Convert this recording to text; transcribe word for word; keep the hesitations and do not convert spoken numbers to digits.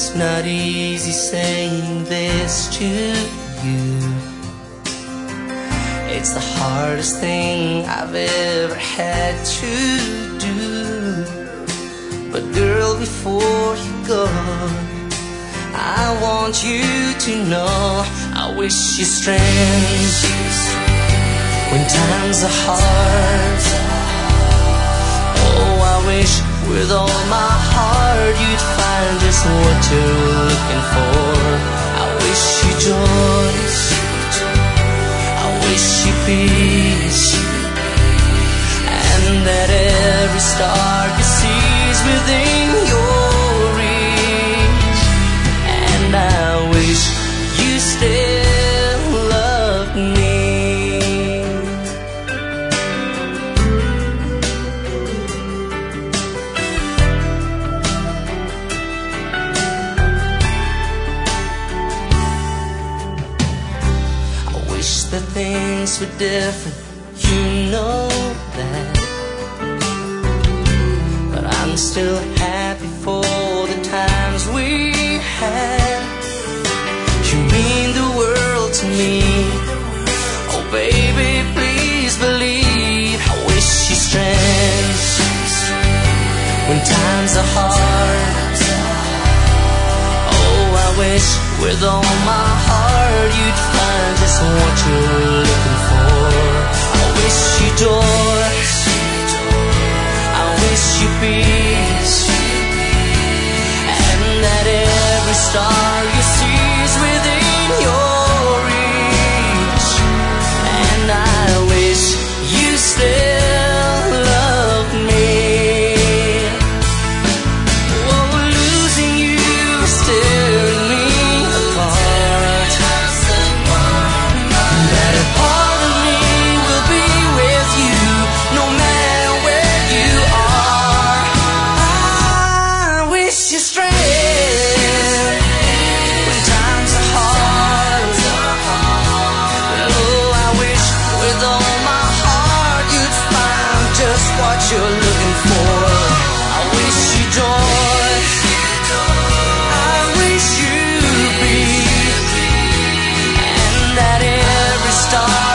It's not easy saying this to you. It's the hardest thing I've ever had to do. But girl, before you go, I want you to know I wish you strength when times are hard. Oh, I wish with all my heart you'd find just what you're looking for. I wish you joy, I wish you peace, and that every star you see is within your reach. And I wish you still loved me. That things were different, you know that. But I'm still happy for the times we had. You mean the world to me. Oh baby, please believe. I wish you strength when times are hard. Oh, I wish with all my heart you'd find just what you're looking for. I wish you joy, I wish you peace, and that every star you see is within your reach. And I wish you still love me. Oh, losing you is tearing me apart. That a part of me will be with you no matter where you are. I wish you strength when times are hard. Oh, I wish with all my heart you'd find just what you're looking for. I wish you joy, I wish you peace, and that every star